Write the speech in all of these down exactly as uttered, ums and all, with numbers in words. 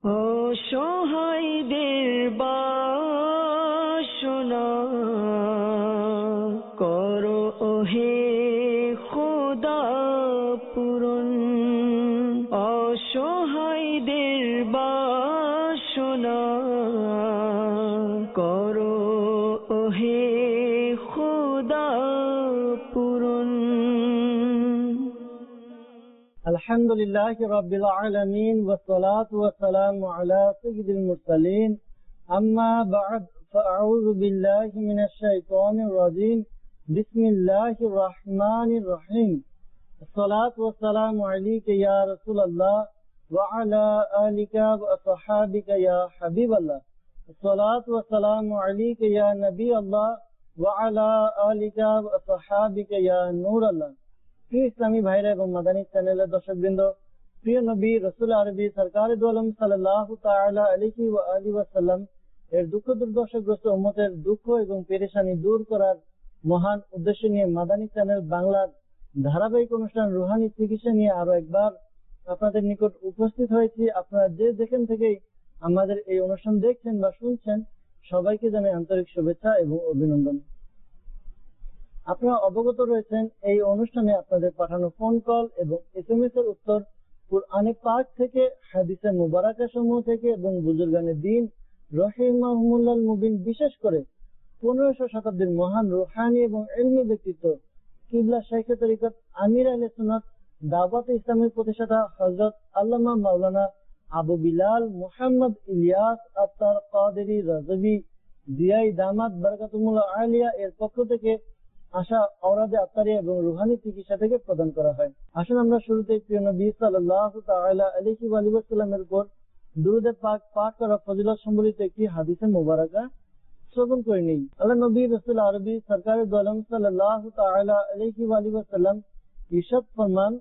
অসহায়দের বাসনা করো ওহে খোদা পূরণ। অসহায়দের বাসনা করো ওহে খোদা পূরণ। আলহামদুলিল্লাহি রাব্বিল আলামিন ওয়াসসালাতু ওয়াসসালামু আলা সাইয়্যিদিল মুরসালিন আম্মা বা'দ ফাআউযু বিল্লাহি মিনাশ শাইতানির রাজীম বিসমিল্লাহির রাহমানির রহিম। আসসালাতু ওয়াসসালামু আলাইকা ইয়া রাসূলুল্লাহ ওয়া আলা আলিকা ওয়া আসহাবিকা ইয়া হাবিবাল্লাহ। আসসালাতু ওয়াসসালামু আলাইকা ইয়া নবিয়াল্লাহ ওয়া আলা আলিকা ওয়া আসহাবিকা ইয়া নূরাল্লাহ। প্রিয় ইসলামী ভাইরা এবং মাদানী চ্যানেলের দর্শকবৃন্দ, প্রিয় নবী রাসূল আরবি সরকারে দু আলম সাল্লাল্লাহু তাআলা আলাইহি ওয়া আলিহি ওয়াসাল্লাম এর দুঃখ দুর্দশাগ্রস্ত উম্মতের দুঃখ এবং পেরেশানি দূর করার মহান উদ্দেশ্য নিয়ে মাদানী চ্যানেল বাংলার ধারাবাহিক অনুষ্ঠান রুহানি চিকিৎসা নিয়ে আরো একবার আপনাদের নিকট উপস্থিত হয়েছি। আপনারা যে যেখান থেকেই আমাদের এই অনুষ্ঠান দেখছেন বা শুনছেন, সবাইকে জানাই আন্তরিক শুভেচ্ছা এবং অভিনন্দন। আপনারা অবগত রয়েছেন এই অনুষ্ঠানে আপনাদের পাঠানো ফোন কল এবং এস এম এস এর উত্তর কুরআনে পাক থেকে, হাদিসে মুবারাকা সমূহ থেকে এবং বুজুর্গানে দ্বীন রহিমাহুমুল্লাহ মুবিন, বিশেষ করে পনেরোশো শতাব্দীর মহান রুহানি এবং ইলমি ব্যক্তিত্ব কিবলা শাইখে তরিকত আমির আহলে সুন্নাত দাওয়াতে ইসলামের প্রতিষ্ঠাতা হযরত আল্লামা মাওলানা আবু বিলাল মুহাম্মদ ইলিয়াস আত্তার কাদেরী রাজভী জিয়াই দামাত বারাকাতুহুল আলিয়া এর পক্ষ থেকে আশা আওরাদে আত্মারিয়া এবং রুহানি চিকিৎসা থেকে প্রদান করা হয়। আসুন আমরা শুরুতে প্রিয় নবী সাল্লাল্লাহু তাআলা আলাইহি ওয়া আলিহি ওয়াসাল্লামের উপর দুরূদ পাক পাঠ করা ফজিলত সম্বলিত একটি হাদিসে মুবারাকা শ্রবণ করে নিই। আল্লাহ নবী রাসূল আরবি সরকারে দু আলম সাল্লাল্লাহু তাআলা আলাইহি ওয়া আলিহি ওয়াসাল্লাম ইরশাদ ফরমান,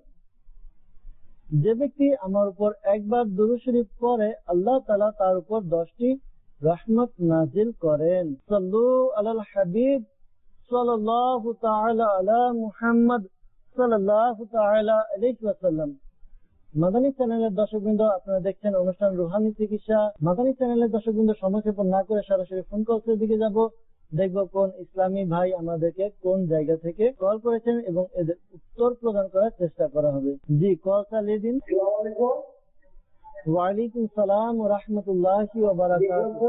যে ব্যক্তি আমার উপর একবার দুরূদ শরীফ পড়ে, আল্লাহ তাআলা তার উপর দশটি রহমত নাজিল করেন। সাল্লু আলাল হাবিব সাল্লাল্লাহু তাআলা আলা মুহাম্মদ সাল্লাল্লাহু তাআলা আলাইহি ওয়াসাল্লাম। মাদানী চ্যানেলের দর্শকবৃন্দ, আপনারা দেখছেন অনুষ্ঠান রুহানি চিকিৎসা। মাদানী চ্যানেলের দর্শকবৃন্দ, সময়ক্ষেপণ না করে সরাসরি ফোন কলের দিকে যাব। দেখব কোন ইসলামী ভাই আমাদেরকে কোন জায়গা থেকে কল করেছেন এবং এদের উত্তর প্রদান করার চেষ্টা করা হবে। জি, কল চালিয়ে দিন। ওয়ালাইকুম সালাম ওয়া রাহমাতুল্লাহি ওয়া বারাকাতুহু।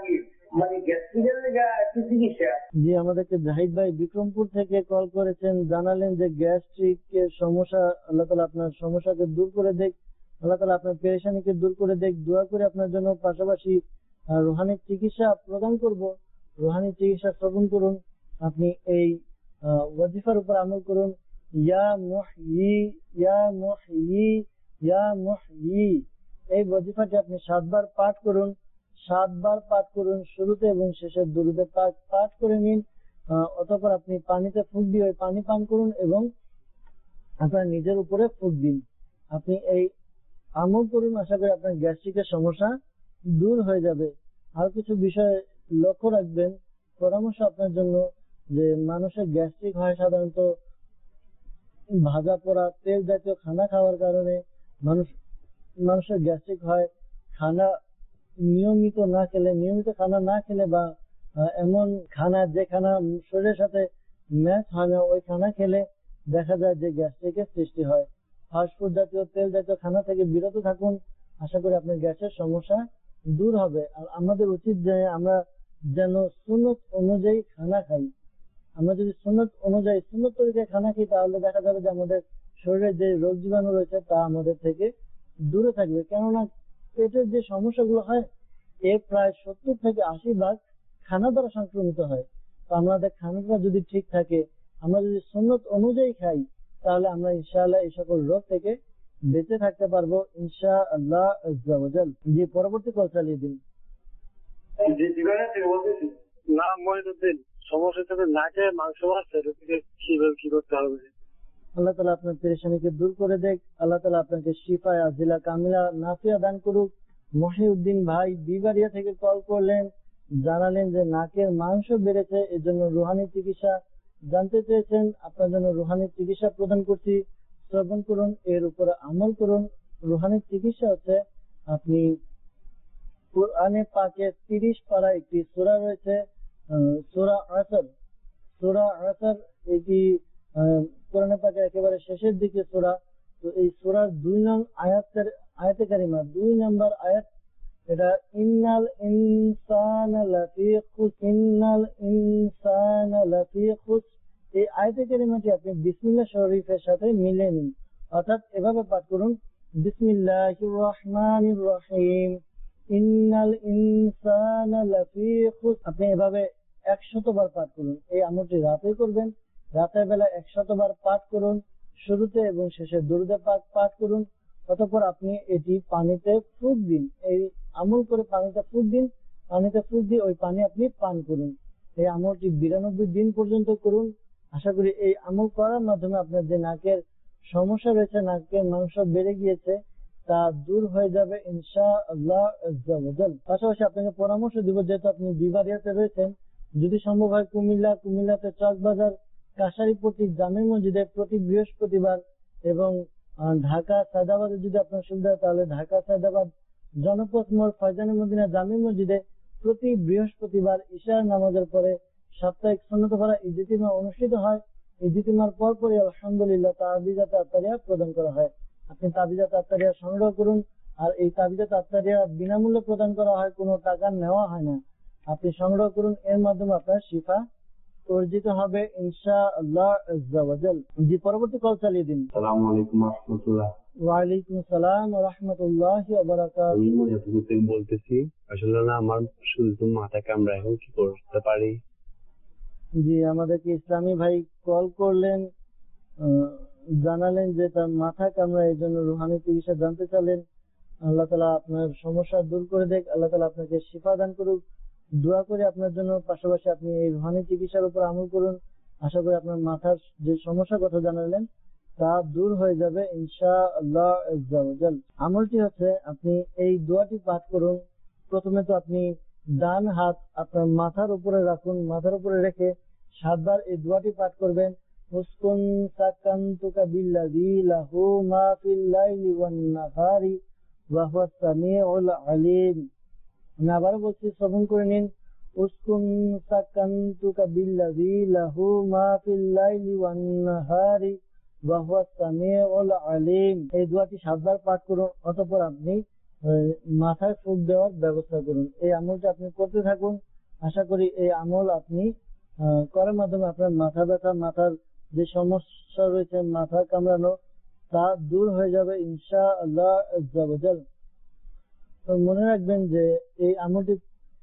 জি, আমাদেরকে জাহিদ ভাই বিক্রমপুর থেকে কল করেছেন, জানালেন যে গ্যাস্ট্রিক এর সমস্যা, আল্লাহ তাআলা আপনার সমস্যাকে দূর করে দেখ, আল্লাহ তাআলা আপনার পেরেশানিকে দূর করে দেখ। দোয়া করে আপনার জন্য পাশাপাশি রুহানি চিকিৎসা প্রদান করব। রুহানি চিকিৎসা শ্রবণ করুন, আপনি এই ওয়াজিফার উপর আমল করুন। ইয়া মুহয়ি ইয়া মুহয়ি ইয়া মুহয়ি, এই ওয়াজিফাটি আপনি সাতবার পাঠ করুন। সাতবার পাঠ করুন, শুরুতে এবং শেষে দুরূদে পাক পাঠ করে নিন। অতঃপর আপনি পানিতে ফুঁক দিয়ে ওই পানি পান করুন এবং আপনার নিজের উপরে ফুঁক দিন। আপনি এই আমল করুন, আশা করি আপনার গ্যাস্ট্রিকের সমস্যা দূর হয়ে যাবে। আর কিছু বিষয় লক্ষ্য রাখবেন, পরামর্শ আপনার জন্য, যে মানুষের গ্যাস্ট্রিক হয় সাধারণত ভাজা পোড়া তেল জাতীয় খানা খাওয়ার কারণে মানুষ মানুষের গ্যাস্ট্রিক হয়। খানা নিয়মিত না খেলে, নিয়মিত খানা না খেলে বা এমন খানা যে খানা শরীরের সাথে ম্যাচ হয় না, ওই খানা খেলে দেখা যায় যে গ্যাস্ট্রিকের সৃষ্টি হয়। ফাস্টফুড জাতীয় তেল জাতীয় খানা থেকে বিরত থাকুন, আশা করি আপনার গ্যাসের সমস্যা দূর হবে। আর আমাদের উচিত যে আমরা যেন সুন্নত অনুযায়ী খানা খাই। আমরা যদি সুন্নত অনুযায়ী সুন্নত তরিকায় খানা খাই, তাহলে দেখা যাবে যে আমাদের শরীরে যে রোগ জীবাণু রয়েছে তা আমাদের থেকে দূরে থাকবে। কেননা পেটের যে সমস্যাগুলো হয়, এর প্রায় সত্তর থেকে আশি ভাগ খানা দ্বারা সংক্রমিত হয়। তো আমাদের খানাটা যদি ঠিক থাকে, আমরা যদি সুন্নত অনুযায়ী খাই, তাহলে আমরা ইনশাআল্লাহ এই সকল রোগ থেকে বেঁচে থাকতে পারবো ইনশাআল্লাহ আযজা ওয়া জাল। জি, পরবর্তী কল চালিয়ে দিন। নাম মহিউদ্দিন, সমস্যা থেকে নাকে মাংস আসছে, কিভাবে কি করতে হবে? আল্লাহ তাআলা আপনার পেরেশানিকে দূর করে দেখ। আল্লাহ তাআলা আপনাকে শিফা আজিলা কামিলা নাফিয়া দান করুক। মহিউদ্দিন ভাই বিবারিয়া থেকে কল করলেন, জানালেন যে নাকের মাংস বেড়েছে, এর জন্য রুহানি চিকিৎসা জানতে চেয়েছেন। আপনার জন্য রুহানি চিকিৎসা প্রদান করছি, শ্রবণ করুন, এর উপরে আমল করুন। রুহানি চিকিৎসা হচ্ছে আপনি কুরআনে পাকে তিরিশ পারা একটি সূরা রয়েছে, সূরা আসর। সূরা আসর এটি কোরআনে পাকে একেবারে শেষের দিকে সূরা। তো এই সূরার দুই নং আয়াতের আয়াতে কারিমা দুই নম্বর আয়াত, এটা ইন্নাল ইনসানা লাফি খুস, ইন্নাল ইনসানা লাফি খুস। এই আয়াতে কারিমাটি আপনি বিসমিল্লাহ শরীফের সাথে মিলিয়ে নিন, অর্থাৎ এভাবে পাঠ করুন, বিসমিল্লাহির রহমানির রহিম, ইন্নাল ইনসানা লাফি খুস। আপনি এভাবে একশত বার পাঠ করুন। এই আমলটি রাতে করবেন, রাতের বেলা একশত বার পাঠ করুন, শুরুতে এবং শেষে দুরূদে পাক পাঠ করুন। অতঃপর আপনি এটি পানিতে ফুঁক দিন, এই আমল করে পানিতে ফুঁক দিন, পানিতে ফুঁক দিয়ে ওই পানি আপনি পান করুন। এই আমলটি বিরানব্বই দিন পর্যন্ত করুন। আশা করি এই আমল করার মাধ্যমে আপনার যে নাকের সমস্যা রয়েছে, নাকের মাংস বেড়ে গিয়েছে, তা দূর হয়ে যাবে ইনশাআল্লাহ আযজা ওয়া জাল। পাশাপাশি আপনাকে পরামর্শ দিব, যেহেতু আপনি বিবারিয়াতে রয়েছেন, যদি সম্ভব হয় কুমিল্লা, কুমিল্লাতে চকবাজার কাশারিপট্টি জামে মসজিদে প্রতি বৃহস্পতিবার এবং ঢাকা সায়দাবাদে যদি আপনার সুবিধা হয় তাহলে ঢাকা সায়দাবাদ জনপথ মোড় ফয়জানে মদিনা জামে মসজিদে প্রতি বৃহস্পতিবার ইশার নামাজের পরে সাপ্তাহিক সুন্নত পড়া ইজতিমা অনুষ্ঠিত হয়। ইজতিমার পর পরই আলহামদুলিল্লাহ তাবিজাত আত্তারিয়া প্রদান করা হয়। আপনি তাবিজাত আত্তারিয়া সংগ্রহ করুন। আর এই তাবিজাত আত্তারিয়া বিনামূল্যে প্রদান করা হয়, কোনো টাকা নেওয়া হয় না। আপনি সংগ্রহ করুন, এর মাধ্যমে আপনার শিফা অর্জিত হবে ইনশাআল্লাহ আযজা ওয়া জাল। জি, পরবর্তী কল চালিয়ে দিন। আসসালামু আলাইকুম ওয়া রাহমাতুল্লাহ। ওয়া আলাইকুম আসসালাম ওয়া রাহমাতুল্লাহি ওয়া বারাকাতুহু। আমি মুজাহিদ থেকে বলতেছি। আসলে না আমার শুধু মাথা কামড়ায়, এখন কি করতে পারি? জি, আমাদেরকে ইসলামী ভাই কল করলেন, জানালেন যে তার মাথা কামড়ায়, এই জন্য রুহানি চিকিৎসা জানতে চাইলেন। আল্লাহ তাআলা আপনার সমস্যা দূর করে দেখ, আল্লাহ তাআলা আপনাকে শিফা দান করুক, দোয়া করে আপনার জন্য। পাশাপাশি আপনি এই রুহানি চিকিৎসার উপর আমল করুন। আশা করি আপনার মাথার যে সমস্যার কথা জানালেন তা দূর হয়ে যাবে ইনশাআল্লাহ আযজা ওয়া জাল। আমলটি হচ্ছে, আপনি এই দোয়াটি পাঠ করুন। প্রথমে তো আপনি ডান হাত আপনার মাথার উপরে রাখুন, মাথার উপরে রেখে সাতবার এই দোয়াটি পাঠ করবেন। উসকুন সাকানতুকা বিল্লাযী লাহু মা ফিল লাইলি ওয়ান নাহারি ওয়া হুয়াস সামিউল আলীম। আমি আবার বলছি, শ্রবণ করে নিন। উসকুন সাকানতুকা বিল্লাযী লাহু মা ফিল লাইলি ওয়ান নাহারি ওয়া হুয়াস সামিউল আলীম। এই দোয়াটি সাতবার পাঠ করুন, অতঃপর আপনি মাথায় ফুঁক দেওয়ার ব্যবস্থা করুন। এই আমলটা আপনি করতে থাকুন। আশা করি এই আমল আপনি করার মাধ্যমে আপনার মাথা ব্যথা, মাথার যে সমস্যা রয়েছে, মাথা কামড়ানো, তা দূর হয়ে যাবে ইনশাআল্লাহ আযজা ওয়া জাল। তো মনে রাখবেন যে এই আমলটি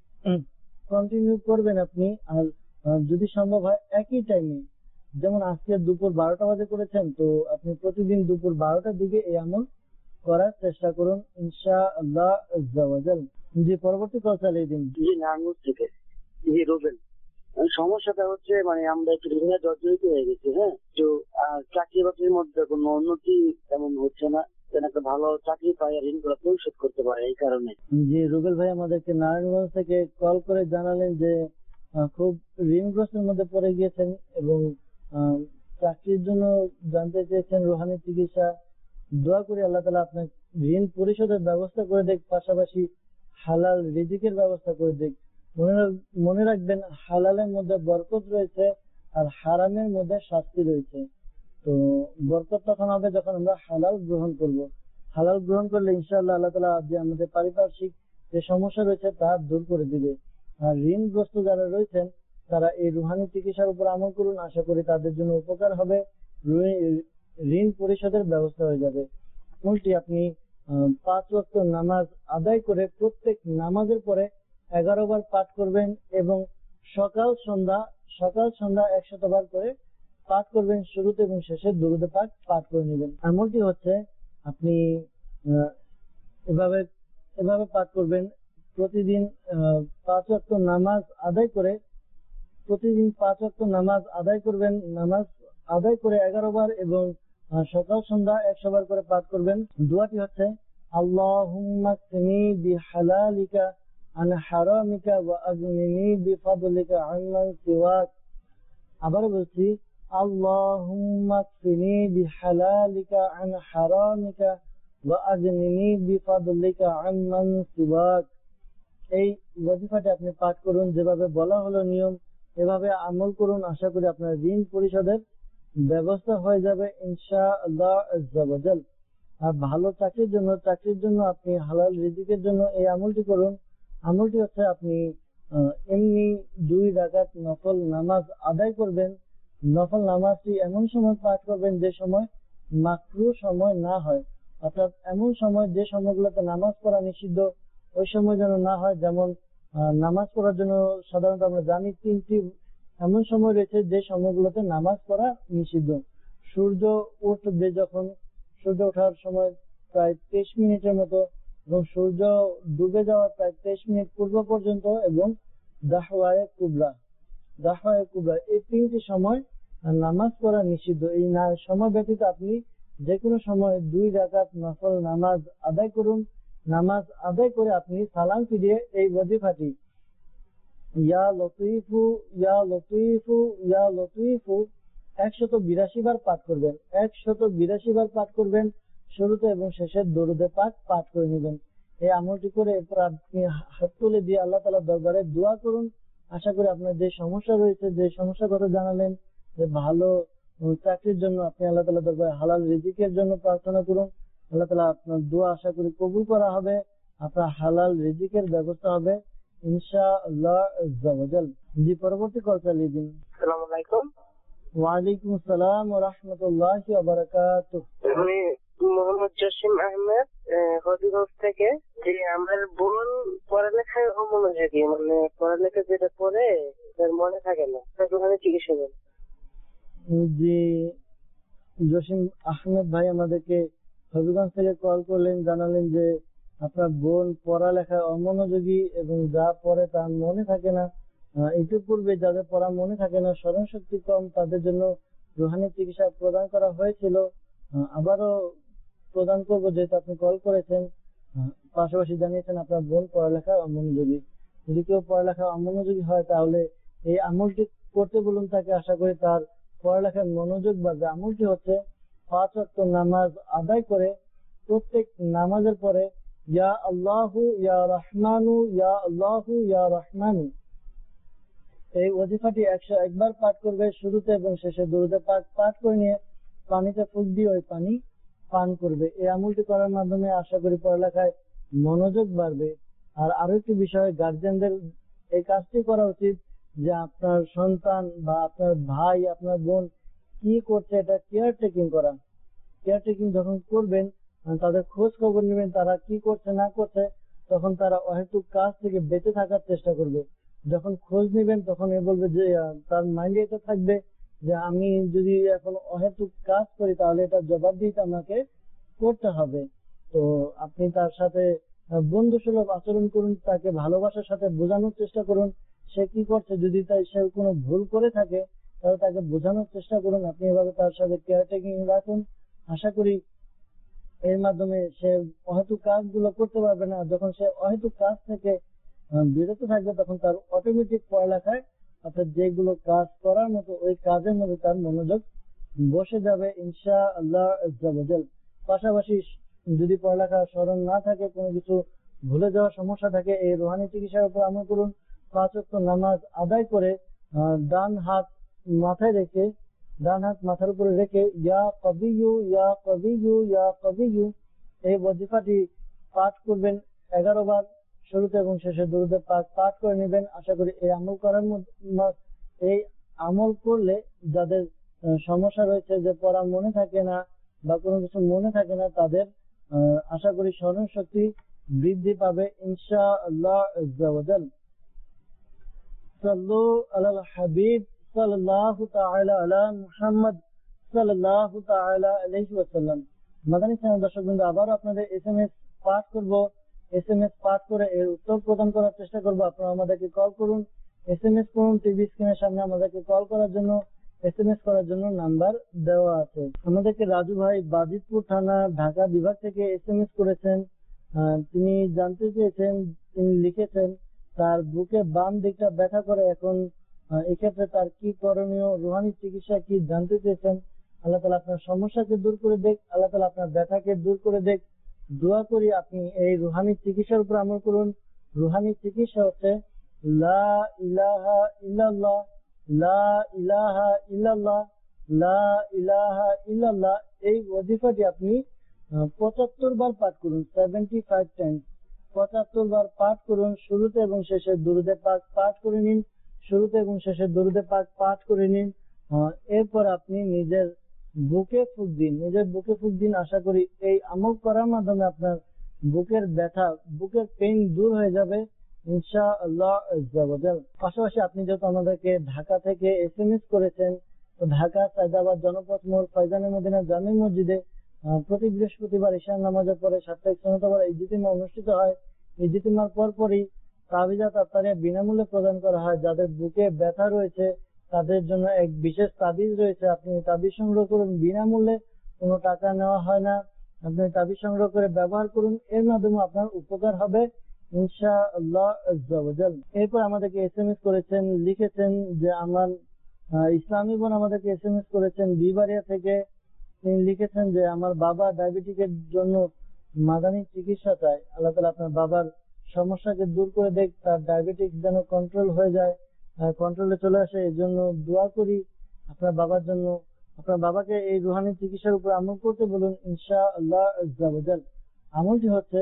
কন্টিনিউ করবেন আপনি। আর যদি সম্ভব হয় একই টাইমে, যেমন আজকে দুপুর বারোটা বাজে করেছেন, তো আপনি প্রতিদিন দুপুর বারোটার দিকে এই আমল করার চেষ্টা করুন ইনশাআল্লাহ আযজা ওয়া জাল। জি, পরবর্তী কল চালিয়ে দিন। জি, নাঙ্গুর থেকে জি রোবেন। সমস্যাটা হচ্ছে, মানে আমরা একটু ঋণে জর্জরিত হয়ে গেছি। হ্যাঁ, তো চাকরি বাকরির মধ্যে কোনো উন্নতি তেমন হচ্ছে না, যেন একটা ভালো চাকরি পাই আর ঋণগুলো পরিশোধ করতে পারে, এই কারণে। জি, রুবেল ভাই আমাদেরকে নারায়ণগঞ্জ থেকে কল করে জানালেন যে খুব ঋণগ্রস্তের মধ্যে পড়ে গিয়েছেন এবং চাকরির জন্য জানতে চেয়েছেন রুহানি চিকিৎসা। দোয়া করি আল্লাহ তাআলা আপনার ঋণ পরিশোধের ব্যবস্থা করে দেখ, পাশাপাশি হালাল রিজিকের ব্যবস্থা করে দেখ। মনে রাখবেন, হালালের মধ্যে বরকত রয়েছে আর হারামের মধ্যে শাস্তি রয়েছে। তো বরকত তখন হবে যখন আমরা হালাল গ্রহণ করব। হালাল গ্রহণ করলে ইনশাআল্লাহ আল্লাহ তাআলা যে আমাদের পারিপার্শ্বিক যে সমস্যা রয়েছে তা দূর করে দিবে। আর ঋণগ্রস্ত যারা রয়েছেন তারা এই রুহানি চিকিৎসার উপর আমল করুন। আশা করি তাদের জন্য উপকার হবে, ঋণ পরিশোধের ব্যবস্থা হয়ে যাবে। উল্টি আপনি পাঁচ ওয়াক্ত নামাজ আদায় করে প্রত্যেক নামাজের পরে এগারো বার পাঠ করবেন এবং সকাল সন্ধ্যা সকাল সন্ধ্যা একশত বার করে পাঠ করবেন। শুরুতে এবং শেষে দুরূদ পাক পাঠ করে নেবেন। আমলটি হচ্ছে, আপনি এভাবে এভাবে পাঠ করবেন। প্রতিদিন পাঁচ ওয়াক্ত নামাজ আদায় করে প্রতিদিন পাঁচ ওয়াক্ত নামাজ আদায় করবেন। নামাজ আদায় করে এগারো বার এবং সকাল সন্ধ্যা একশো বার করে পাঠ করবেন। দোয়াটি হচ্ছে, আল্লাহুম্মা কফিনি বিহালালিকা আন হারামিকা ওয়া আগনিনি বিফাদলিকা আম্মান সিওয়াক। আবার বলছি, আল্লাহুম্মা কফিনি বিহালালিকা আন হারামিকা ওয়া আগনিনি বিফাদলিকা আম্মান সিওয়াক। এই ওয়াজিফাটি আপনি পাঠ করুন, যেভাবে বলা হলো নিয়ম এভাবে আমল করুন। আশা করি আপনার ঋণ পরিশোধের ব্যবস্থা হয়ে যাবে ইনশাআল্লাহ আজ্জা ওয়া জাল। আর ভালো চাকরির জন্য চাকরির জন্য আপনি হালাল রিজিকের জন্য এই আমলটি করুন। আমলটি হচ্ছে আপনি এমনি দুই রাকাত নফল নামাজ আদায় করবেন। নফল নামাজটি এমন সময় পাঠ করবেন যে সময় মাকরু সময় না হয়, অর্থাৎ এমন সময় যে সময়গুলোতে নামাজ পড়া নিষিদ্ধ ওই সময় যেন না হয়। যেমন নামাজ পড়ার জন্য সাধারণত আমরা জানি তিনটি এমন সময় রয়েছে যে সময়গুলোতে নামাজ পড়া নিষিদ্ধ। সূর্য উঠবে যখন, সূর্য ওঠার সময় প্রায় তেইশ মিনিটের মতো, এবং সূর্য ডুবে যাওয়ার প্রায় তেইশ মিনিট পূর্ব পর্যন্ত, এবং দাহওয়ায়ে কুবরা দাহওয়ায়ে কুবরা এই তিনটি সময় নামাজ পড়া নিষিদ্ধ। এই সময় ব্যতীত আপনি যে কোনো সময় দুই রাকাত নফল নামাজ আদায় করুন। নামাজ আদায় করে আপনি সালাম ফিরিয়ে এই ওয়াজিফাটি ইয়া লতীফু ইয়া লতীফু ইয়া লতীফু একশত বিরাশি বার পাঠ করবেন। একশত বিরাশি বার পাঠ করবেন। শুরুতে এবং শেষের দরুদে পাক পাঠ করে নেবেন। এই আমলটি করে এরপর আপনি হাত তুলে দিয়ে আল্লাহ তাআলার দরবারে দোয়া করুন। আশা করি আপনার যে সমস্যা রয়েছে, যে সমস্যার কথা জানালেন, যে ভালো চাকরির জন্য আপনি আল্লাহ তাআলার দরবারে হালাল রিজিকের জন্য প্রার্থনা করুন। আল্লাহ তাআলা আপনার দোয়া আশা করি কবুল করা হবে, আপনার হালাল রিজিকের ব্যবস্থা হবে ইনশাআল্লাহ আজ্জা ওয়া জাল। জি, পরবর্তী কল চালিয়ে দিন। আসসালামু আলাইকুম। ওয়ালাইকুম আসসালাম ওয়া রাহমাতুল্লাহি ওয়া বারাকাতুহু। আমি মোহাম্মদ জসিম আহমেদ, হবিগঞ্জ থেকে। যে আমার বোন পড়ালেখায় অমনোযোগী, মানে পড়ালেখা যেটা পড়ে তার মনে থাকে না, তাকে ওখানে চিকিৎসা দেন। জি, জসিম আহমেদ ভাই আমাদেরকে হবিগঞ্জ থেকে কল করলেন, জানালেন যে আপনার বোন পড়ালেখায় অমনোযোগী এবং যা পড়ে তার মনে থাকে না। ইতিপূর্বে যাদের পড়া মনে থাকে না, স্মরণ শক্তি কম, তাদের জন্য রুহানি চিকিৎসা প্রদান করা হয়েছিল। আবারও প্রদান করবো যেহেতু আপনি কল করেছেন। পাশাপাশি জানিয়েছেন আপনার বোন পড়ালেখায় অমনোযোগী। যদি কেউ পড়ালেখায় অমনোযোগী হয় তাহলে এই আমলটি করতে বলুন তাকে। আশা করি তার পড়ালেখার মনোযোগ বাড়বে। আমলটি হচ্ছে পাঁচ ওয়াক্ত নামাজ আদায় করে প্রত্যেক নামাজের পরে ইয়া আল্লাহু ইয়া রহমানু ইয়া আল্লাহু ইয়া রহমানু এই ওয়াজিফাটি একশো একবার পাঠ করবে। শুরুতে এবং শেষে দরুদে পাক পাঠ করে নিয়ে পানিতে ফুঁক দিয়ে ওই পানি পান করবে। এই আমলটি করার মাধ্যমে আশা করি পড়ালেখায় মনোযোগ বাড়বে। আর আরো একটি বিষয়, গার্জেনদের এই কাজটি করা উচিত যে আপনার সন্তান বা আপনার ভাই, আপনার বোন কি করছে এটা কেয়ার টেকিং করা। কেয়ার টেকিং যখন করবেন, তাদের খোঁজ খবর নেবেন তারা কি করছে না করছে, তখন তারা অহেতুক কাজ থেকে বেঁচে থাকার চেষ্টা করবে। যখন খোঁজ নেবেন তখন এ বলবে যে তার মাইন্ডে এটা থাকবে যে আমি যদি এখন অহেতুক কাজ করি তাহলে এটা জবাবদিহিতা আমাকে করতে হবে। তো আপনি তার সাথে বন্ধু সুলভ আচরণ করুন, তাকে ভালোবাসার সাথে বোঝানোর চেষ্টা করুন সে কি করছে। যদি তাই সে কোনো ভুল করে থাকে তাহলে তাকে বোঝানোর চেষ্টা করুন। আপনি এভাবে তার সাথে কেয়ার টেকিং রাখুন। আশা করি এর মাধ্যমে সে অহেতুক কাজগুলো করতে পারবে না। যখন সে অহেতুক কাজ থেকে বিরত থাকবে তখন তার অটোমেটিক পড়ালেখায়, অর্থাৎ যেগুলো কাজ করার মতো ওই কাজের মধ্যে তার মনোযোগ বসে যাবে ইনশাআল্লাহ আজ্জা ওয়া জাল। পাশাপাশি যদি পড়ালেখা স্মরণ না থাকে, কোনো কিছু ভুলে যাওয়ার সমস্যা থাকে, এই রুহানি চিকিৎসার উপর আমল করুন। পাঁচ ওয়াক্ত নামাজ আদায় করে ডান হাত মাথায় রেখে ডান হাত মাথার উপরে রেখে ইয়া কবিয়ু ইয়া কবিয়ু ইয়া কবিয়ু এই ওয়াজিফাটি পাঠ করবেন এগারো বার। শুরুতে এবং শেষে দরুদে পাক পাঠ করে নেবেন। আশা করি এই আমল করার এই আমল করলে যাদের সমস্যা রয়েছে, যে পড়া মনে থাকে না বা কোনো কিছু মনে থাকে না, তাদের আশা করি স্মরণ শক্তি বৃদ্ধি পাবে ইনশাআল্লাহ আজ্জা ওয়া জাল। সাল্লু আলাল হাবিব সাল্লাল্লাহু তাআলা আলা মুহাম্মদ সাল্লাল্লাহু তাআলা আলাইহি ওয়াসাল্লাম। মাদানী চ্যানেল দর্শকবৃন্দ, আবার আপনাদের এসএমএস পাঠ করব। এসএমএস পাঠ করে এর উত্তর প্রদান করার চেষ্টা করব। আপনারা আমাদেরকে কল করুন, এসএমএস করুন। টিভি স্ক্রিনের সামনে আমাদেরকে কল করার জন্য, এসএমএস করার জন্য নাম্বার দেওয়া আছে। আমাদেরকে রাজু ভাই বাজিতপুর থানা ঢাকা বিভাগ থেকে এসএমএস করেছেন। তিনি জানতে চেয়েছেন, তিনি লিখেছেন তার বুকে বাম দিকটা ব্যথা করে, এখন এক্ষেত্রে তার কি করণীয়, রুহানি চিকিৎসা কি জানতে চেয়েছেন। আল্লাহ তাআলা আপনার সমস্যাকে দূর করে দেখ, আল্লাহ তাআলা আপনার ব্যথাকে দূর করে দেখ। দোয়া করি আপনি এই রুহানি চিকিৎসার উপর আমল করুন। রুহানি চিকিৎসা হচ্ছে লা ইলাহা ইল্লাল্লাহ, লা ইলাহা ইল্লাল্লাহ, লা ইলাহা ইল্লাল্লাহ। এই ওয়াজিফাটি আপনি পঁচাত্তর বার পাঠ করুন, সেভেন্টি ফাইভ টাইমস পঁচাত্তর বার পাঠ করুন। শুরুতে এবং শেষে দুরুদে পাক পাঠ করে নিন, শুরুতে এবং শেষে দুরুদে পাক পাঠ করে নিন। এরপর আপনি নিজের বুকে ফুঁক দিন, নিজের বুকে ফুঁক দিন। আশা করি এই আমল করার মাধ্যমে আপনার বুকের ব্যথা, বুকের পেইন দূর হয়ে যাবে ইনশাআল্লাহ আজ্জা ওয়া জাল। পাশাপাশি আপনি যেহেতু আমাদেরকে ঢাকা থেকে এস এম এস করেছেন, তো ঢাকা সায়দাবাদ জনপথ মোড় ফয়জানে মদিনা জামি মসজিদে প্রতি বৃহস্পতিবার ঈশার নামাজের পরে সাপ্তাহিক সন্ধ্যা ইজতিমা অনুষ্ঠিত হয়। ইজতিমার পরপরই তাবিজাত আত্মারিয়া বিনামূল্যে প্রদান করা হয়। যাদের বুকে ব্যথা রয়েছে তাদের জন্য এক বিশেষ তাবিজ রয়েছে, আপনি তাবিজ সংগ্রহ করুন বিনামূল্যে, কোনো টাকা নেওয়া হয় না। আপনি তাবিজ সংগ্রহ করে ব্যবহার করুন, এর মাধ্যমে আপনার উপকার হবে ইনশাআল্লাহ আজ্জা ওয়া জাল। এরপর আমাদেরকে এস এম এস করেছেন, লিখেছেন যে আমার ইসলামী বোন আমাদেরকে এস এম এস করেছেন বিবাড়িয়া থেকে। তিনি লিখেছেন যে আমার বাবা ডায়াবেটিকের জন্য মাদানী চিকিৎসা চায়। আল্লাহ তাআলা আপনার বাবার সমস্যাকে দূর করে দেখ, তার ডায়াবেটিক যেন কন্ট্রোল হয়ে যায়, কন্ট্রোলে চলে আসে, এই জন্য দোয়া করি আপনার বাবার জন্য। আপনার বাবাকে এই রুহানি চিকিৎসার উপর আমল করতে বলুন ইনশাআল্লাহ আজ্জা ওয়া জাল। আমলটি হচ্ছে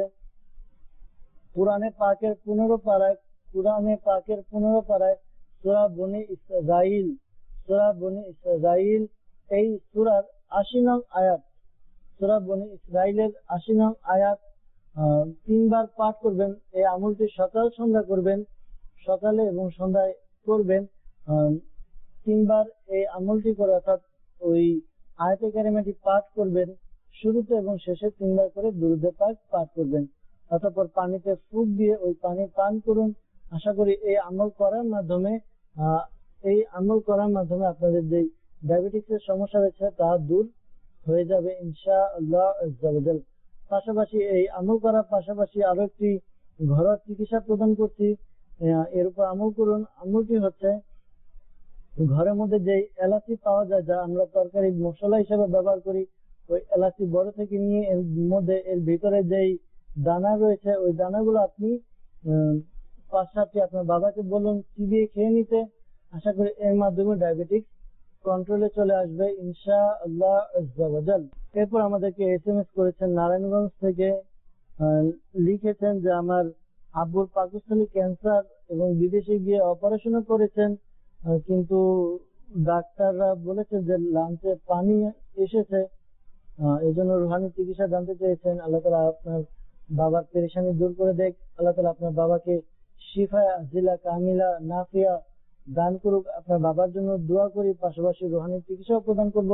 কুরআনে পাকের পনেরো পারায়, কুরআনে পাকের পনেরো পারায় সূরা বনী ইসরাঈল, সূরা বনী ইসরাঈল এই সূরার আশি নং আয়াত, সূরা বনী ইসরাঈলের আশি নং আয়াত তিনবার পাঠ করবেন। এই আমলটি সকাল সন্ধ্যা করবেন, সকালে এবং সন্ধ্যায় করবেন তিনবার। এই আমলটি করে অর্থাৎ ওই আয়াতে কারিমাটি পাঠ করবেন, শুরুতে এবং শেষে তিনবার করে দুরূদে পাক পাঠ করবেন। অতঃপর পানিতে ফুঁক দিয়ে ওই পানি পান করুন। আশা করি এই আমল করার মাধ্যমে এই আমল করার মাধ্যমে আপনাদের যে ডায়াবেটিক্সের সমস্যা রয়েছে তা দূর হয়ে যাবে ইনশাআল্লাহ আজ্জা ওয়া জাল। পাশাপাশি এই আমল করার পাশাপাশি আরো একটি ঘরোয়া চিকিৎসা প্রদান করছি, এর উপর আমল করুন। আমলটি হচ্ছে ঘরের মধ্যে যে এলাচি পাওয়া যায়, যা আমরা তরকারি মশলা হিসেবে ব্যবহার করি, ওই এলাচি বড় থেকে নিয়ে এর মধ্যে এর ভিতরে যেই দানা রয়েছে ওই দানাগুলো আপনি পাঁচ সাতটি আপনার বাবাকে বলুন চিবিয়ে খেয়ে নিতে। আশা করি এর মাধ্যমে ডায়াবেটিক্স কন্ট্রোলে চলে আসবে ইনশাআল্লাহ আজ্জা ওয়া জাল। এরপর আমাদেরকে এস এম এস করেছেন নারায়ণগঞ্জ থেকে, লিখেছেন যে আমার আব্বুর পাকস্থলী ক্যান্সার এবং বিদেশে গিয়ে অপারেশনও করেছেন, কিন্তু ডাক্তাররা বলেছেন যে লাঞ্চে পানি এসেছে, এই জন্য রুহানি চিকিৎসা জানতে চেয়েছেন। আল্লাহ তাআলা আপনার বাবার পেরেশানি দূর করে দেখ, আল্লাহ তাআলা আপনার বাবাকে শিফা আজিলা কামিলা নাফিয়া দান করুক। আপনার বাবার জন্য দোয়া করি, পাশাপাশি রুহানি চিকিৎসা প্রদান করব।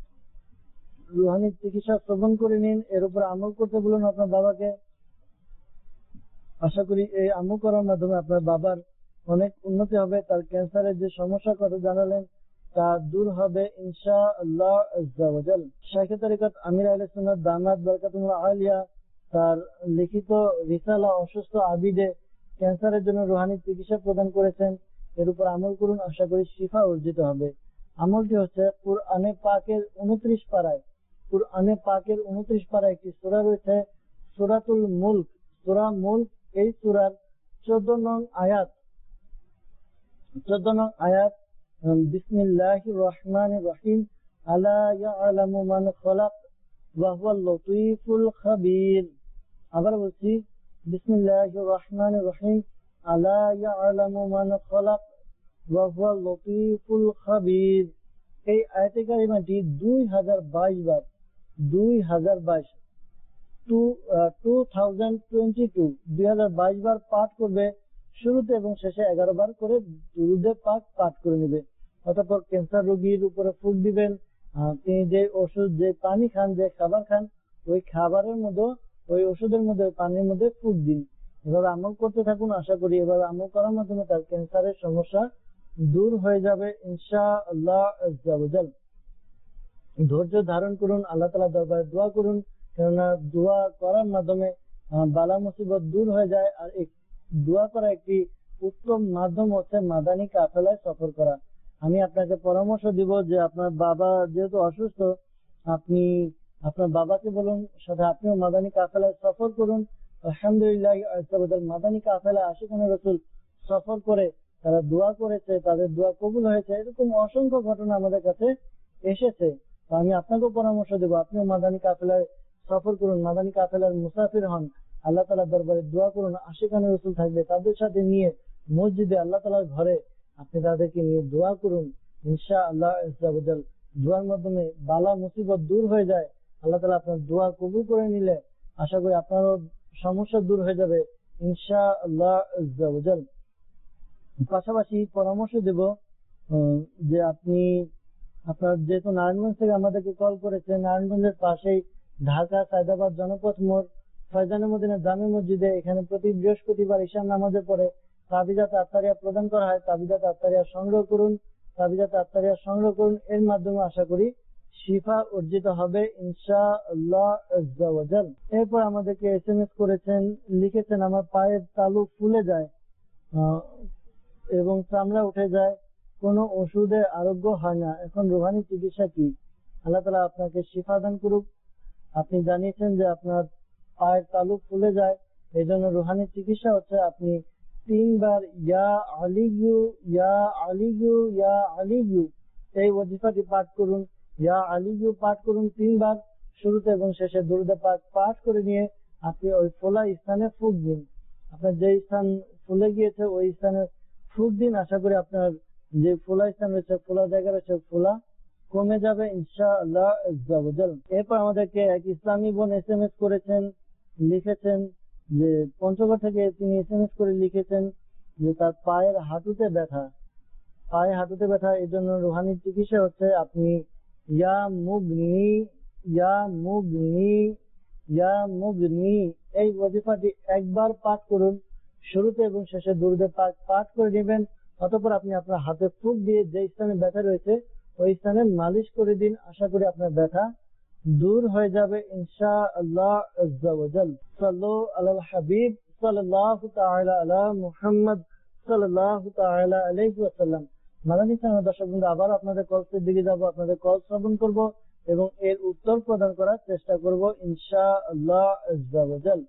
রুহানি চিকিৎসা শ্রবণ করে নিন, এর উপর আমল করতে বলুন আপনার বাবাকে। আশা করি এই আমল করার মাধ্যমে আপনার বাবার অনেক উন্নতি হবে, তার ক্যান্সারের যে সমস্যার কথা জানালেন তা দূর হবে ইনশাআল্লাহ আজ্জা ওয়া জাল। শাইখে তরিকত আমির আহলে সুন্নাত দামাত বরকাতুল্লাহ আলিয়া তার লিখিত রিসালা অসুস্থ আবিদে ক্যান্সারের জন্য রুহানি চিকিৎসা প্রদান করেছেন, এর উপর আমল করুন। আশা করি শিফা অর্জিত হবে। আমলটি হচ্ছে কুরআনে পাকের উনত্রিশ পারায়, কুরআনে পাকের উনত্রিশ পারায় একটি সূরা রয়েছে সূরাতুল মুলক, সূরা মুলক। এই সূরার চোদ্দ নং আয়াত, চোদ্দ নং আয়াত বিসমিল্লাহির রহমানির রহিম আলা ইয়ালামু মান খালাক ওয়া হুয়াল লতীফুল খাবীর। আবার বলছি বিসমিল্লাহির রহমানির রহিম আলা ইয়ালামু মান খালাক ওয়া হুয়াল লতীফুল খাবীর। এই আয়াতে কারিমাটি দুই হাজার বাইশ বার, দুই হাজার বাইশ two two thousand twenty two দুই হাজার বাইশ বার পাঠ করবে। শুরুতে এবং শেষে এগারো বার করে দুরূদে পাক পাঠ করে নেবে। অতঃপর ক্যান্সার রোগীর উপরে ফুঁক দিবেন। তিনি যে ওষুধ, যে পানি খান, যে খাবার খান, ওই খাবারের মধ্যে, ওই ওষুধের মধ্যে, পানির মধ্যে ফুঁক দিন। এভাবে আমল করতে থাকুন। আশা করি এভাবে আমল করার মাধ্যমে তার ক্যান্সারের সমস্যা দূর হয়ে যাবে ইনশাআল্লাহ আজ্জা ওয়া জাল। ধৈর্য ধারণ করুন, আল্লাহ তাআলা দরবারে দোয়া করুন, কেননা দোয়া করার মাধ্যমে বালা মুসিবত দূর হয়ে যায়। আর এই দোয়া করা একটি উত্তম মাধ্যম হচ্ছে মাদানী কাফেলায় সফর করা। আমি আপনাকে পরামর্শ দিব যে আপনার বাবা যেহেতু অসুস্থ, আপনি আপনার বাবাকে বলুন সাথে আপনিও মাদানী কাফেলায় সফর করুন। আলহামদুলিল্লাহ মাদানী কাফেলা আশিকানা রাসূল সফর করে তারা দোয়া করেছে, তাদের দোয়া কবুল হয়েছে, এরকম অসংখ্য ঘটনা আমাদের কাছে এসেছে। তো আমি আপনাকেও পরামর্শ দেবো, আপনিও মাদানী কাফেলায় সফর করুন, মাদানী কাফেলার মুসাফির হন, আল্লাহ তাআলার দরবারে দোয়া করুন। আশিকানা রাসূল থাকবে, তাদের সাথে নিয়ে মসজিদে আল্লাহ তাআলার ঘরে আপনি তাদেরকে নিয়ে দোয়া করুন। ইনশাআল্লাহ আযজা ওয়া জাল দোয়ার মাধ্যমে বালা মুসিবত দূর হয়ে যায়। আল্লাহ তাআলা আপনার দোয়া কবুল করে নিলে আশা করি আপনারও সমস্যা দূর হয়ে যাবে ইনশাআল্লাহ আযজা ওয়া জাল। পাশাপাশি পরামর্শ দেব যে আপনি আপনার যেহেতু নারায়ণগঞ্জ থেকে আমাদেরকে কল করেছেন, নারায়ণগঞ্জের পাশেই ঢাকা সায়দাবাদ জনপথ মোড় ফয়জানে মদিনা জামে মসজিদে এখানে প্রতি বৃহস্পতিবার ঈশার নামাজের পরে তাবিজাত আত্তারিয়া প্রদান করা হয়। তাবিজাত আত্তারিয়া সংগ্রহ করুন, তাবিজাত আত্তারিয়া সংগ্রহ করুন, এর মাধ্যমে আশা করি শিফা অর্জিত হবে ইনশাআল্লাহ আযজা ওয়া জাল। এরপর আমাদেরকে এসএমএস করেছেন, লিখেছেন আমার পায়ের তালু ফুলে যায় এবং চামড়া উঠে যায়, কোনো ওষুধে আরোগ্য হয় না, এখন রুহানি চিকিৎসা কি? আল্লাহ তাআলা আপনাকে শিফা দান করুক। আপনি জানিয়েছেন যে আপনার পায়ের তালু ফুলে যায়, এই জন্য রুহানি চিকিৎসা হচ্ছে আপনি তিনবার ইয়া আলিয়ু ইয়া আলিয়ু ইয়া আলিয়ু এই ওয়াজিফাটি পাঠ করুন। ইয়া আলিয়ু পাঠ করুন তিনবার, শুরুতে এবং শেষে দুরূদ পাক পাঠ করে নিয়ে আপনি ওই ফোলা স্থানে ফুঁক দিন। আপনার যে স্থান ফুলে গিয়েছে ওই স্থানে ফুঁক দিন, আশা করি আপনার যে ফোলা স্থান রয়েছে, ফোলা জায়গা রয়েছে, ফোলা কমে যাবে ইনশাআল্লাহ আযজা ওয়া জাল। এরপর আমাদেরকে এক ইসলামী বোন এসএমএস করেছেন, লিখেছেন যে পঞ্চগড় থেকে তিনি এসএমএস করে লিখেছেন যে তার পায়ের হাঁটুতে ব্যথা, পায়ে হাঁটুতে ব্যথা, এই জন্য রুহানি চিকিৎসা হচ্ছে আপনি ইয়া মুগনি ইয়া মুগনি ইয়া মুগনি এই ওয়াজিফাটি একবার পাঠ করুন, শুরুতে এবং শেষে দুরূদ পাক পাঠ করে নেবেন। অতঃপর আপনি আপনার হাতে ফুঁক দিয়ে যে স্থানে ব্যথা রয়েছে ওই স্থানে মালিশ করে দিন, আশা করি আপনার ব্যথা দূর হয়ে যাবে ইনশাআল্লাহ আযজা ওয়া জাল। সাল্লু আলাল হাবিব সাল্লাল্লাহু তাআলা আলা মুহাম্মদ সাল্লাল্লাহু তাআলা আলাইহি ওয়াসাল্লাম। মাদানী চ্যানেল দর্শকবৃন্দ, আবার আপনাদের কলের দিকে যাব, আপনাদের কল শ্রবণ করব এবং এর উত্তর প্রদান করার চেষ্টা করব ইনশাআল্লাহ আযজা ওয়া জাল।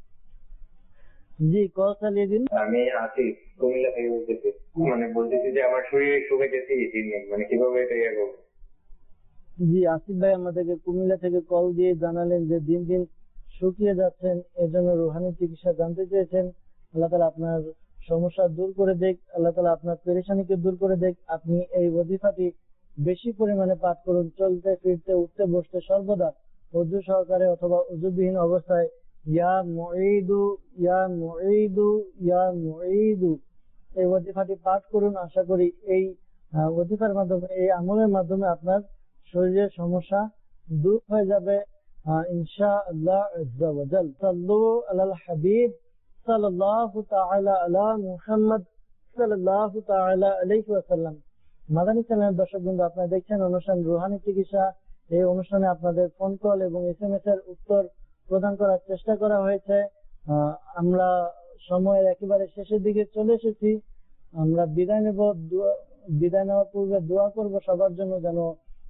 জি, কল চালিয়ে দিন। আমি আছি কুমিল্লা থেকে বলতেছি, মানে বলতেছি যে আমার শরীরে শুকে গেছি, মানে কিভাবে এটা ইয়ে করবো। জি, আসিফ ভাই আমাদেরকে কুমিল্লা থেকে কল দিয়ে জানালেন যে দিন দিন শুকিয়ে যাচ্ছেন, এর জন্য রুহানি চিকিৎসা জানতে চেয়েছেন। আল্লাহ তাআলা আপনার সমস্যা দূর করে দেখ, আল্লাহ তাআলা আপনার পেরেশানিকে দূর করে দেখ। আপনি এই ওয়াজিফাটি বেশি পরিমাণে পাঠ করুন, চলতে ফিরতে উঠতে বসতে সর্বদা ওযু সহকারে অথবা ওযুবিহীন অবস্থায় ইয়া মুঈদু ইয়া মুঈদু ইয়া মুঈদু এই ওয়াজিফাটি পাঠ করুন। আশা করি এই ওয়াজিফার মাধ্যমে, এই আমলের মাধ্যমে আপনার শরীরের সমস্যা দূর হয়ে যাবে ইনশাআল্লাহ আযজা ওয়া জাল। সাল্লু আলাল হাবিব সাল্লাল্লাহু তাআলা আলা মুহাম্মদ সাল্লাল্লাহু তাআলা আলাইহি ওয়াসাল্লাম। মাদানী চ্যানেলের দর্শকবৃন্দ, আপনারা দেখছেন অনুষ্ঠান রুহানি চিকিৎসা। এই অনুষ্ঠানে আপনাদের ফোন কল এবং এসএমএস এর উত্তর প্রদান করার চেষ্টা করা হয়েছে। আমরা সময়ের একেবারে শেষের দিকে চলে এসেছি। আমরা বিদায় নেব, বিদায় নেওয়ার পূর্বে দোয়া করব সবার জন্য, যেন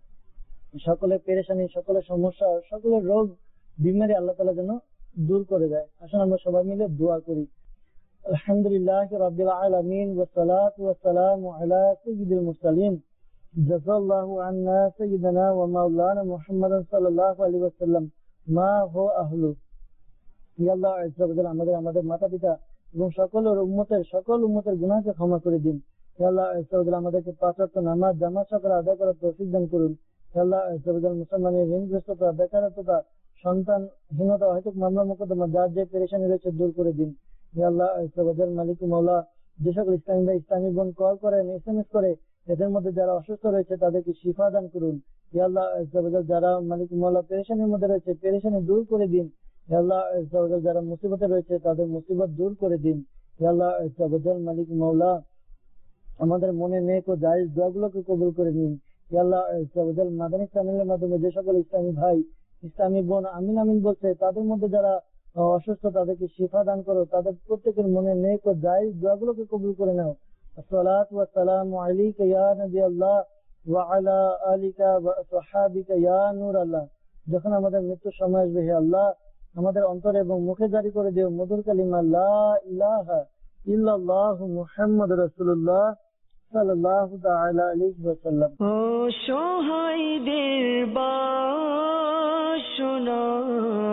সকলের পেরেশানি, সকলের সমস্যা, সকলের রোগ বিমারি আল্লাহ তাআলা যেন দূর করে দেয়। আসুন আমরা সবাই মিলে দোয়া করি। আলহামদুলিল্লাহি রাব্বিল আলামিন ওয়াস সালাতু ওয়াস সালামু আলা সাইয়্যিদিল মুরসালিন জাযাল্লাহু আন্না সাইয়্যিদানা ওয়া মাওলানা মুহাম্মাদান সাল্লাল্লাহু আলাইহি ওয়াসাল্লাম মা হুয়া আহলু। ইয়া আল্লাহ আযজা ওয়া জাল, আমাদের আমাদের মাতা-পিতা এবং সকলের উম্মতের সকল উম্মতের গুনাহকে ক্ষমা করে দিন। ইয়া আল্লাহ আযজা ওয়া জাল, আমাদেরকে পাঁচ ওয়াক্ত নামাজ জামাত সহকারে আদায় করার তৌফিক দান করুন। ইয়া আল্লাহ আযজা ওয়া জাল, মুসলমানের ঋণগ্রস্ততা, বেকারত্বতা, সন্তানহীনতা, হয়তো মামলা মোকদ্দমা যার যে পেরেশানি রয়েছে দূর করে দিন। ইয়া আল্লাহ আযজা ওয়া জাল, মালিক মাওলা, যে সকল ইসলামী ভাই ইসলামী বোন কল করেন, এসএমএস করে, এদের মধ্যে যারা অসুস্থ রয়েছে তাদেরকে শিফা দান করুন। ইয়া আল্লাহ আযজা ওয়া জাল, যারা মালিক মাওলা পেরেশানির মধ্যে রয়েছে পেরেশানি দূর করে দিন। ইয়া আল্লাহ আযজা ওয়া জাল, যারা মুসিবতে রয়েছে তাদের মুসিবত দূর করে দিন। ইয়া আল্লাহ আযজা ওয়া জাল, মালিক মাওলা, আমাদের মনে নেক ও জায়েজ দোয়াগুলোকে কবুল করে নিন। ইয়া আল্লাহ আযজা ওয়া জাল, মাদানী চ্যানেলের মাধ্যমে যে সকল ইসলামী ভাই ইসলামী বোন আমিন আমিন বলছে, তাদের মধ্যে যারা অসুস্থ তাদেরকে শিফা দান করো, তাদের প্রত্যেকের মনে নেক ও জায়েজ দোয়াগুলোকে কবুল করে নাও। আসসালাতু ওয়াসসালামু আলাইকা ইয়া নবী আল্লাহ ওয়া আলা আলিকা ওয়া আসহাবিকা ইয়া নূর আল্লাহ। যখন আমাদের মৃত্যুর সময় আসবে, হে আল্লাহ আমাদের অন্তরে এবং মুখে জারি করে দিও মধুর কালিমা লা ইলাহা ইল্লাল্লাহু মুহাম্মাদুর রাসূলুল্লাহ সাল্লাল্লাহু তাআলা আলাইহি ওয়াসাল্লাম। অসহায়দের বাসনা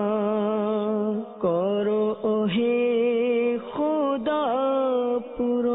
করো ওহে খোদা পুরো